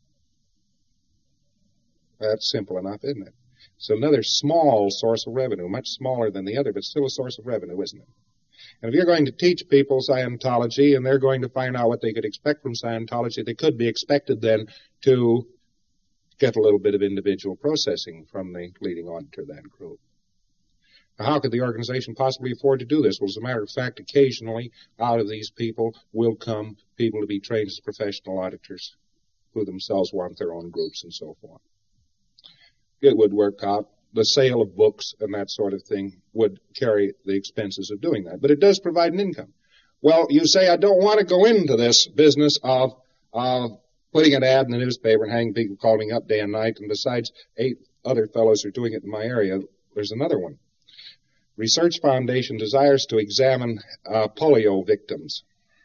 That's simple enough, isn't it? It's another small source of revenue, much smaller than the other, but still a source of revenue, isn't it? And if you're going to teach people Scientology and they're going to find out what they could expect from Scientology, they could be expected then to get a little bit of individual processing from the leading auditor of that group. Now, how could the organization possibly afford to do this? Well, as a matter of fact, occasionally out of these people will come people to be trained as professional auditors who themselves want their own groups and so forth. It would work out. The sale of books and that sort of thing would carry the expenses of doing that. But it does provide an income. Well, you say, I don't want to go into this business of uh, putting an ad in the newspaper and having people call me up day and night, and besides, eight other fellows are doing it in my area. There's another one. Research Foundation desires to examine uh, polio victims.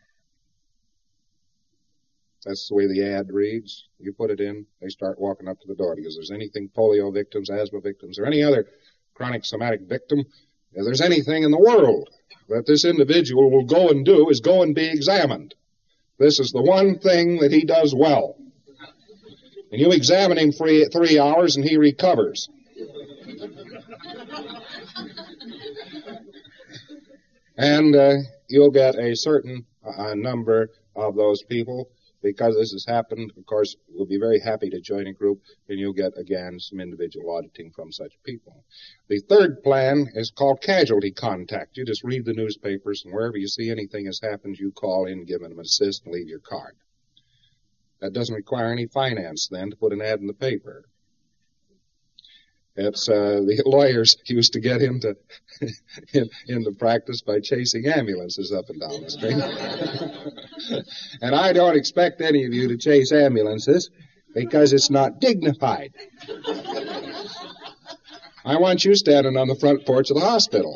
That's the way the ad reads. You put it in, they start walking up to the door because there's anything polio victims, asthma victims, or any other chronic somatic victim, if there's anything in the world that this individual will go and do is go and be examined. This is the one thing that he does well. And you examine him for three hours and he recovers. And uh, you'll get a certain uh, number of those people. Because this has happened, of course, we'll be very happy to join a group, and you'll get, again, some individual auditing from such people. The third plan is called casualty contact. You just read the newspapers, and wherever you see anything has happened, you call in, give them an assist, and leave your card. That doesn't require any finance, then, to put an ad in the paper. It's uh, the lawyers used to get into in, into practice by chasing ambulances up and down the street. And I don't expect any of you to chase ambulances because it's not dignified. I want you standing on the front porch of the hospital.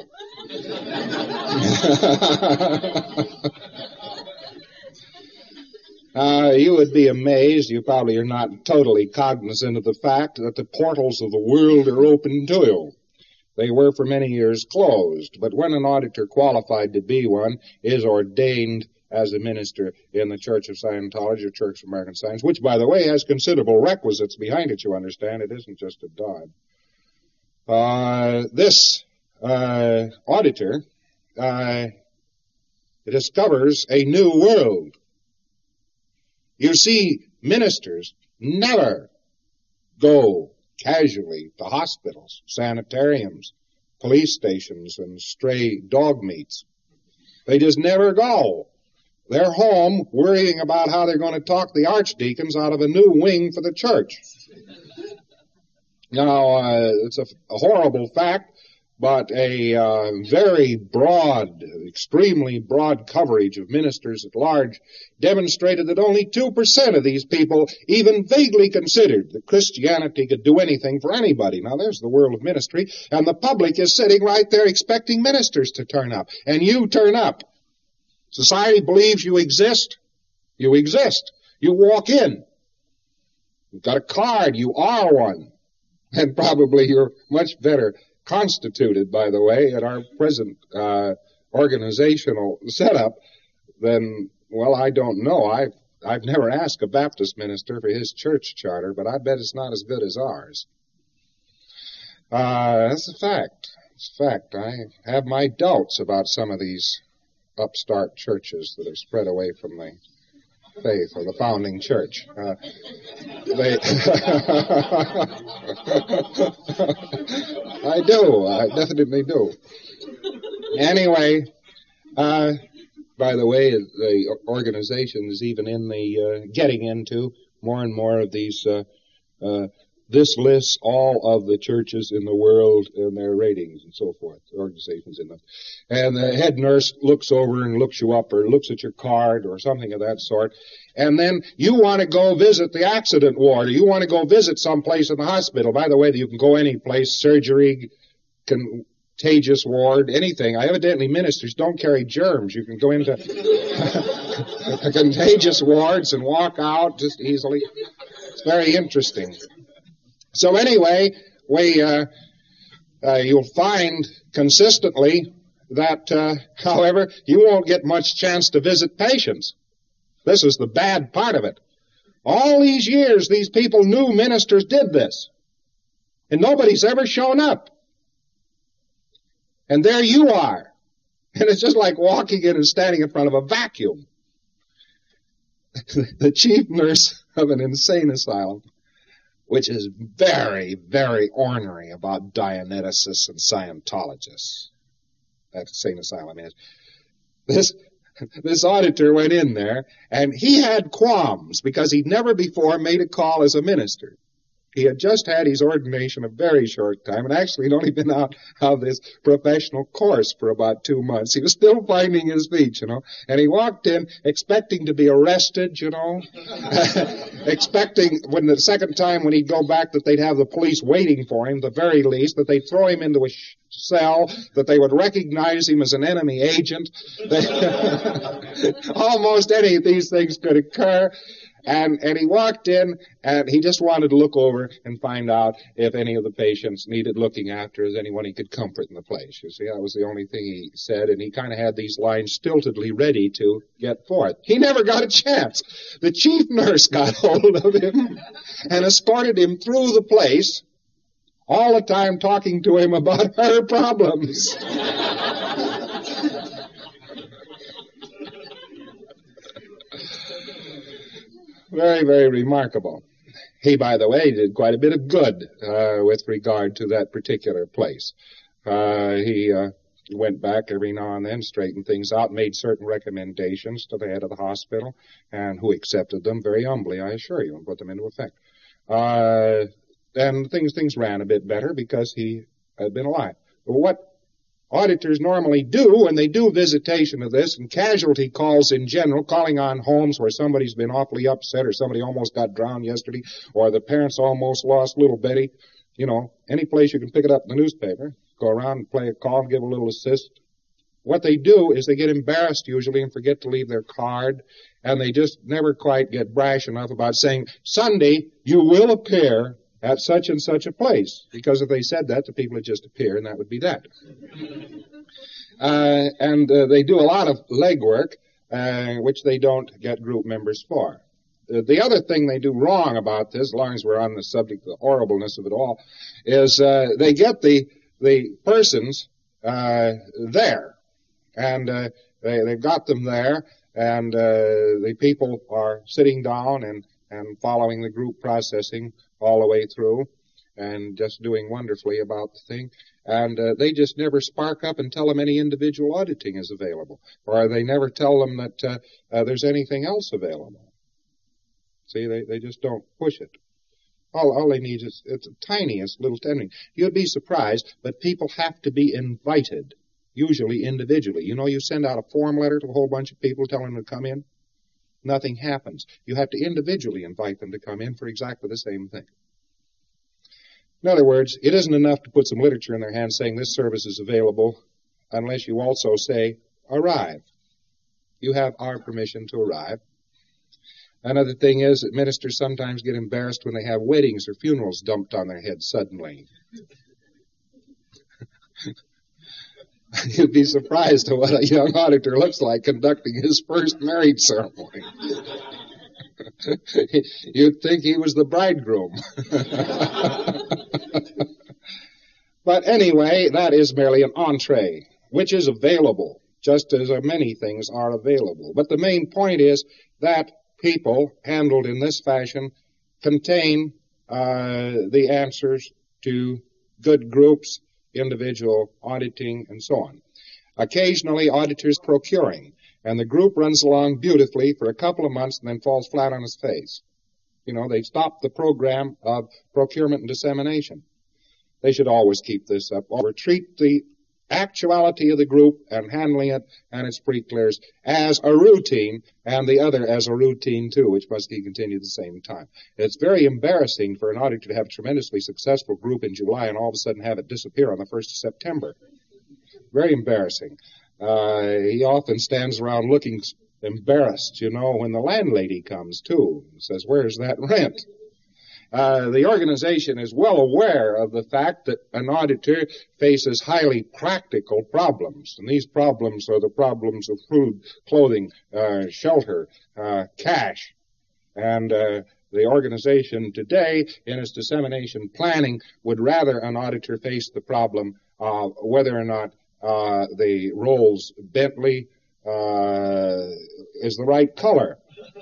Uh, you would be amazed, you probably are not totally cognizant of the fact that the portals of the world are open to you. They were for many years closed, but when an auditor qualified to be one is ordained as a minister in the Church of Scientology or Church of American Science, which, by the way, has considerable requisites behind it, you understand. It isn't just a dime. Uh, this uh, auditor uh, discovers a new world. You see, ministers never go casually to hospitals, sanitariums, police stations, and stray dog meets. They just never go. They're home worrying about how they're going to talk the archdeacons out of a new wing for the church. Now, uh, it's a, a horrible fact, but a uh, very broad, extremely broad coverage of ministers at large demonstrated that only two percent of these people even vaguely considered that Christianity could do anything for anybody. Now, there's the world of ministry, and the public is sitting right there expecting ministers to turn up, and you turn up. Society believes you exist. You exist. You walk in. You've got a card. You are one. And probably you're much better constituted, by the way, at our present uh, organizational setup, then, well, I don't know. I've, I've never asked a Baptist minister for his church charter, but I bet it's not as good as ours. Uh, that's a fact. It's a fact. I have my doubts about some of these upstart churches that have spread away from the faith of the founding church. Uh, they I do. I definitely do. Anyway, uh, by the way, the organization is even in the uh, getting into more and more of these. Uh, uh, this lists all of the churches in the world and their ratings and so forth. The organizations in them, and the head nurse looks over and looks you up, or looks at your card, or something of that sort. And then you want to go visit the accident ward, or you want to go visit someplace in the hospital. By the way, you can go any place, surgery, contagious ward, anything. I evidently ministers don't carry germs. You can go into contagious wards and walk out just easily. It's very interesting. So anyway, we uh, uh, you'll find consistently that, uh, however, you won't get much chance to visit patients. This is the bad part of it. All these years, these people knew ministers did this. And nobody's ever shown up. And there you are. And it's just like walking in and standing in front of a vacuum. The chief nurse of an insane asylum, which is very, very ornery about Dianeticists and Scientologists. That insane asylum is. This... This auditor went in there, and he had qualms because he'd never before made a call as a minister. He had just had his ordination a very short time, and actually had only been out of this professional course for about two months. He was still finding his feet, you know, and he walked in expecting to be arrested, you know, expecting when the second time when he'd go back that they'd have the police waiting for him, the very least, that they'd throw him into a sh- cell, that they would recognize him as an enemy agent. They, almost any of these things could occur. And, and he walked in, and he just wanted to look over and find out if any of the patients needed looking after, as anyone he could comfort in the place. You see, that was the only thing he said, and he kind of had these lines stiltedly ready to get forth. He never got a chance. The chief nurse got hold of him and escorted him through the place, all the time talking to him about her problems. Very, very remarkable. He, by the way, did quite a bit of good uh, with regard to that particular place. Uh, he uh, went back every now and then, straightened things out, made certain recommendations to the head of the hospital, and who accepted them very humbly, I assure you, and put them into effect. Uh, and things things ran a bit better because he had been alive. But what auditors normally do when they do visitation of this and casualty calls in general, calling on homes where somebody's been awfully upset or somebody almost got drowned yesterday or the parents almost lost little Betty, you know, any place you can pick it up in the newspaper, go around and play a call and give a little assist. What they do is they get embarrassed usually and forget to leave their card, and they just never quite get brash enough about saying, Sunday, you will appear at such and such a place. Because if they said that, the people would just appear, and that would be that. uh, and uh, they do a lot of legwork, uh, which they don't get group members for. Uh, the other thing they do wrong about this, as long as we're on the subject of the horribleness of it all, is uh, they get the the persons uh, there. And uh, they, they've got them there, and uh, the people are sitting down and, and following the group processing all the way through and just doing wonderfully about the thing. And uh, they just never spark up and tell them any individual auditing is available, or they never tell them that uh, uh, there's anything else available. See, they, they just don't push it. All, all they need is it's the tiniest little tendering. You'd be surprised, but people have to be invited. Usually individually. You know, you send out a form letter to a whole bunch of people telling them to come in. Nothing happens. You have to individually invite them to come in for exactly the same thing. In other words, it isn't enough to put some literature in their hands saying this service is available unless you also say, arrive. You have our permission to arrive. Another thing is that ministers sometimes get embarrassed when they have weddings or funerals dumped on their heads suddenly. You'd be surprised at what a young auditor looks like conducting his first marriage ceremony. You'd think he was the bridegroom. But anyway, that is merely an entree, which is available, just as many things are available. But the main point is that people handled in this fashion contain uh, the answers to good groups, individual auditing, and so on. Occasionally, auditors procuring, and the group runs along beautifully for a couple of months and then falls flat on its face. You know, they stop the program of procurement and dissemination. They should always keep this up, or treat the actuality of the group and handling it and its pre-clears as a routine, and the other as a routine too, which must be continued at the same time. It's very embarrassing for an auditor to have a tremendously successful group in July and all of a sudden have it disappear on the first of September. Very embarrassing. Uh, he often stands around looking embarrassed, you know, when the landlady comes too and says, where's that rent? Uh, the organization is well aware of the fact that an auditor faces highly practical problems, and these problems are the problems of food, clothing, uh, shelter, uh, cash. And uh, the organization today, in its dissemination planning, would rather an auditor face the problem of whether or not uh, the Rolls Bentley uh, is the right color,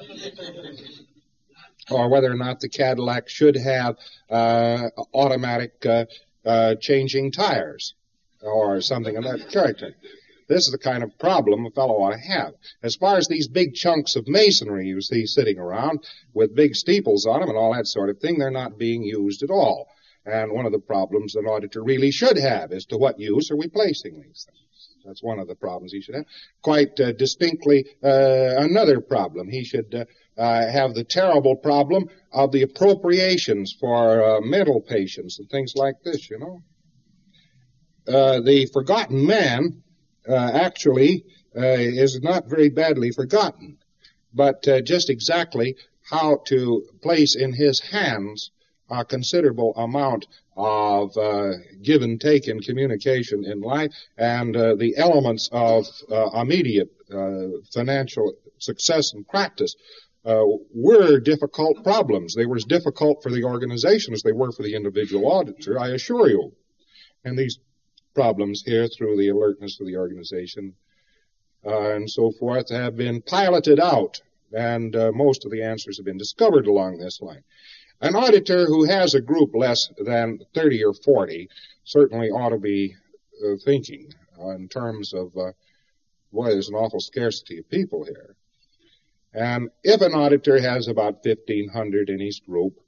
or whether or not the Cadillac should have uh, automatic uh, uh, changing tires, or something of that character. This is the kind of problem a fellow ought to have. As far as these big chunks of masonry you see sitting around with big steeples on them and all that sort of thing, they're not being used at all. And one of the problems an auditor really should have is to what use are we placing these things? That's one of the problems he should have. Quite uh, distinctly, uh, another problem. He should uh, uh, have the terrible problem of the appropriations for uh, mental patients and things like this, you know. Uh, the forgotten man uh, actually uh, is not very badly forgotten, but uh, just exactly how to place in his hands a considerable amount of uh, give and take in communication in life, and uh, the elements of uh, immediate uh, financial success and practice uh, were difficult problems. They were as difficult for the organization as they were for the individual auditor, I assure you. And these problems here, through the alertness of the organization uh, and so forth, have been piloted out, and uh, most of the answers have been discovered along this line. An auditor who has a group less than thirty or forty certainly ought to be uh, thinking uh, in terms of, uh, boy, there's an awful scarcity of people here. And if an auditor has about fifteen hundred in his group,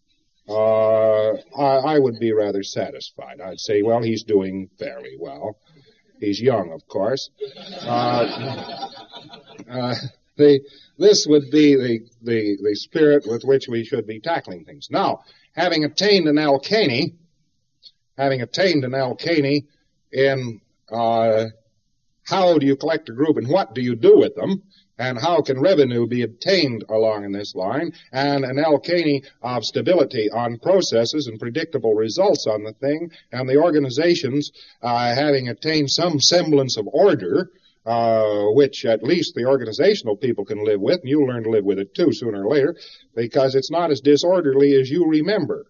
uh, I, I would be rather satisfied. I'd say, well, he's doing fairly well. He's young, of course. Uh, uh, the, this would be the, the, the spirit with which we should be tackling things. Now, having attained an alkane, having attained an alkane in uh, how do you collect a group and what do you do with them, and how can revenue be obtained along in this line, and an alkane of stability on processes and predictable results on the thing, and the organizations uh, having attained some semblance of order, uh, which at least the organizational people can live with, and you'll learn to live with it too sooner or later, because it's not as disorderly as you remember.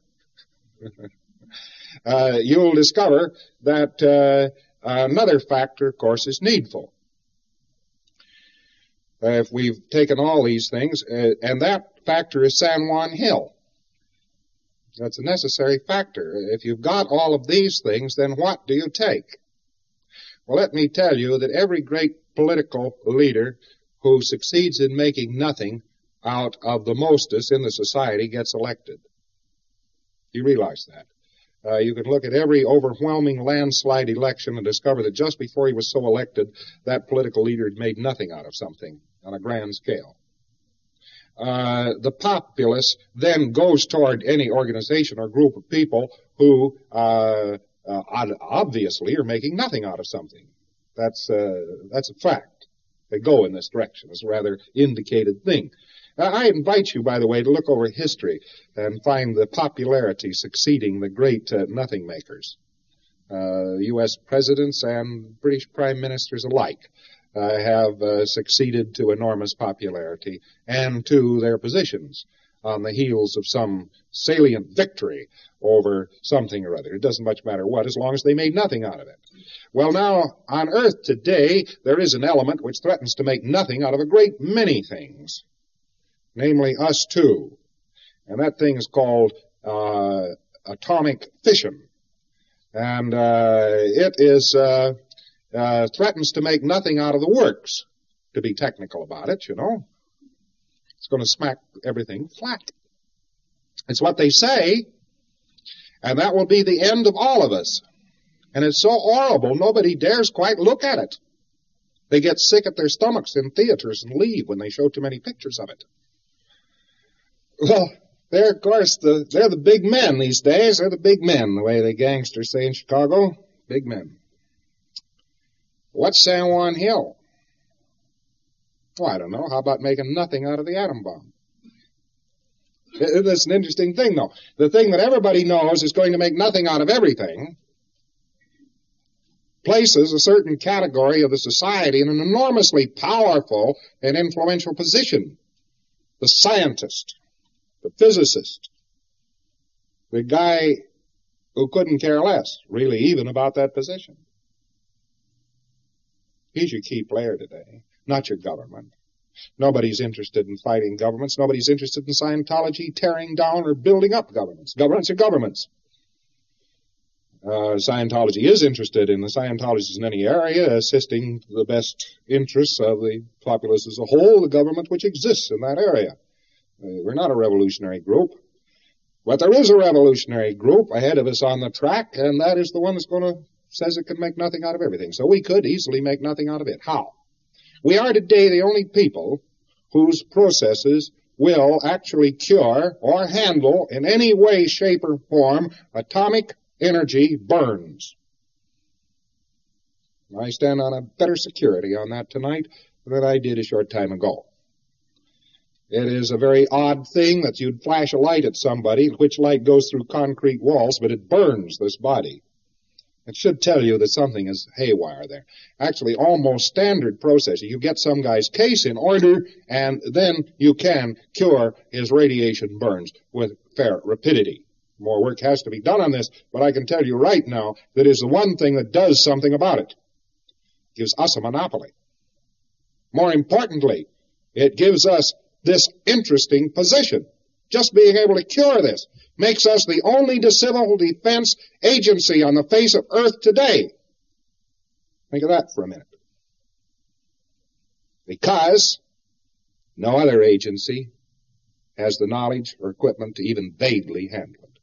uh, you'll discover that uh, another factor, of course, is needful. Uh, if we've taken all these things, uh, and that factor is San Juan Hill. That's a necessary factor. If you've got all of these things, then what do you take? Well, let me tell you that every great political leader who succeeds in making nothing out of the mostest in the society gets elected. You realize that? Uh, you can look at every overwhelming landslide election and discover that just before he was so elected, that political leader had made nothing out of something on a grand scale. Uh, the populace then goes toward any organization or group of people who uh, uh, obviously are making nothing out of something. That's, uh, that's a fact. They go in this direction. It's a rather indicated thing. Now, I invite you, by the way, to look over history and find the popularity succeeding the great uh, nothing makers. Uh, U S presidents and British prime ministers alike uh, have uh, succeeded to enormous popularity and to their positions on the heels of some salient victory over something or other. It doesn't much matter what, as long as they made nothing out of it. Well, now, on Earth today, there is an element which threatens to make nothing out of a great many things. Namely, us too. And that thing is called uh, atomic fission. And uh, it is uh, uh, threatens to make nothing out of the works, to be technical about it, you know. It's going to smack everything flat. It's what they say, and that will be the end of all of us. And it's so horrible, nobody dares quite look at it. They get sick at their stomachs in theaters and leave when they show too many pictures of it. Well, they're, of course, the, they're the big men these days. They're the big men, the way the gangsters say in Chicago. Big men. What's San Juan Hill? Well, I don't know. How about making nothing out of the atom bomb? That's an interesting thing, though. The thing that everybody knows is going to make nothing out of everything places a certain category of the society in an enormously powerful and influential position. The scientist. The physicist, the guy who couldn't care less, really, even about that position. He's your key player today, not your government. Nobody's interested in fighting governments. Nobody's interested in Scientology tearing down or building up governments. Governments are governments. Uh, Scientology is interested in the Scientologists in any area, assisting the best interests of the populace as a whole, the government which exists in that area. We're not a revolutionary group. But there is a revolutionary group ahead of us on the track, and that is the one that's going to, says it can make nothing out of everything. So we could easily make nothing out of it. How? We are today the only people whose processes will actually cure or handle in any way, shape, or form atomic energy burns. I stand on a better security on that tonight than I did a short time ago. It is a very odd thing that you'd flash a light at somebody, which light goes through concrete walls, but it burns this body. It should tell you that something is haywire there. Actually, almost standard process. You get some guy's case in order, and then you can cure his radiation burns with fair rapidity. More work has to be done on this, but I can tell you right now that it is the one thing that does something about it. It gives us a monopoly. More importantly, it gives us this interesting position. Just being able to cure this makes us the only civil defense agency on the face of Earth today. Think of that for a minute. Because no other agency has the knowledge or equipment to even vaguely handle it.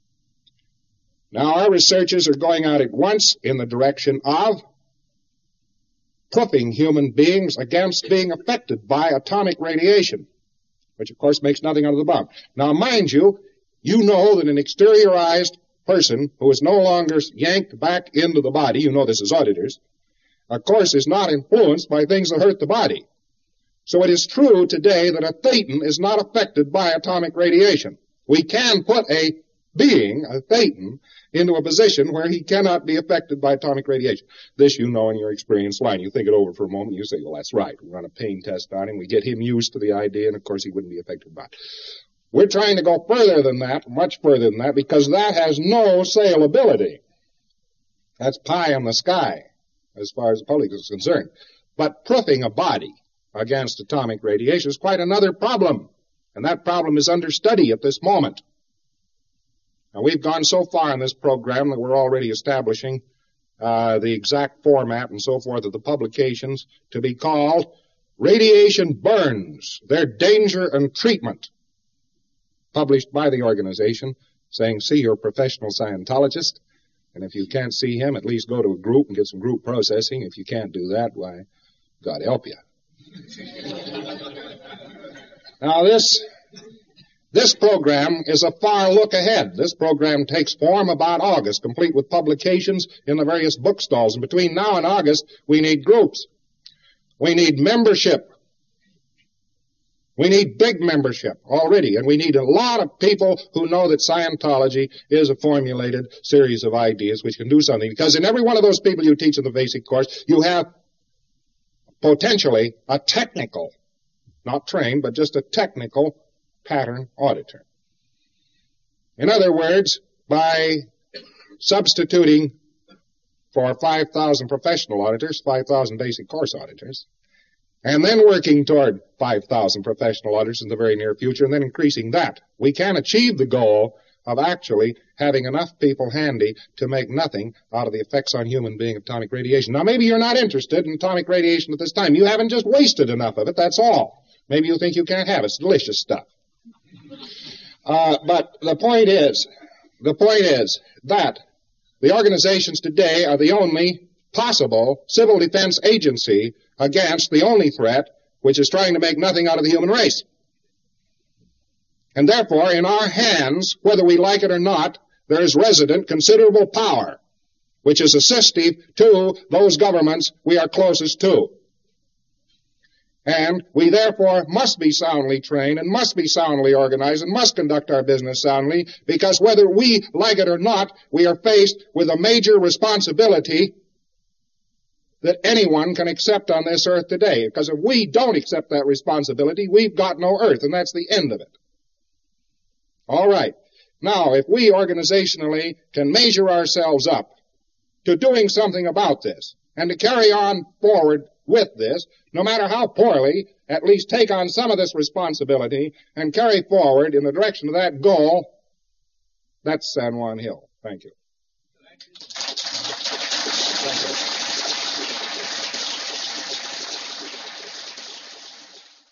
Now, our researchers are going out at once in the direction of proofing human beings against being affected by atomic radiation, which, of course, makes nothing out of the bomb. Now, mind you, you know that an exteriorized person who is no longer yanked back into the body, you know this as auditors, of course, is not influenced by things that hurt the body. So it is true today that a thetan is not affected by atomic radiation. We can put a being, a thetan, into a position where he cannot be affected by atomic radiation. This you know in your experience line. You think it over for a moment, you say, well, that's right. We run a pain test on him, we get him used to the idea, and of course he wouldn't be affected by it. We're trying to go further than that, much further than that, because that has no saleability. That's pie in the sky, as far as the public is concerned. But proofing a body against atomic radiation is quite another problem, and that problem is under study at this moment. Now, we've gone so far in this program that we're already establishing uh, the exact format and so forth of the publications to be called Radiation Burns, Their Danger and Treatment, published by the organization, saying, see your professional Scientologist, and if you can't see him, at least go to a group and get some group processing. If you can't do that, why, God help you. Now, this... This program is a far look ahead. This program takes form about August, complete with publications in the various bookstalls. And between now and August, we need groups. We need membership. We need big membership already. And we need a lot of people who know that Scientology is a formulated series of ideas which can do something. Because in every one of those people you teach in the basic course, you have potentially a technical, not trained, but just a technical pattern auditor. In other words, by substituting for five thousand professional auditors, five thousand basic course auditors, and then working toward five thousand professional auditors in the very near future, and then increasing that, we can achieve the goal of actually having enough people handy to make nothing out of the effects on human being of atomic radiation. Now, maybe you're not interested in atomic radiation at this time. You haven't just wasted enough of it, that's all. Maybe you think you can't have it. It's delicious stuff. Uh, but the point is, the point is that the organizations today are the only possible civil defense agency against the only threat which is trying to make nothing out of the human race. And therefore, in our hands, whether we like it or not, there is resident considerable power, which is assistive to those governments we are closest to. And we therefore must be soundly trained and must be soundly organized and must conduct our business soundly, because whether we like it or not, we are faced with a major responsibility that anyone can accept on this earth today. Because if we don't accept that responsibility, we've got no earth, and that's the end of it. All right. Now, if we organizationally can measure ourselves up to doing something about this and to carry on forward with this, no matter how poorly, at least take on some of this responsibility and carry forward in the direction of that goal, that's San Juan Hill. Thank you. Thank you.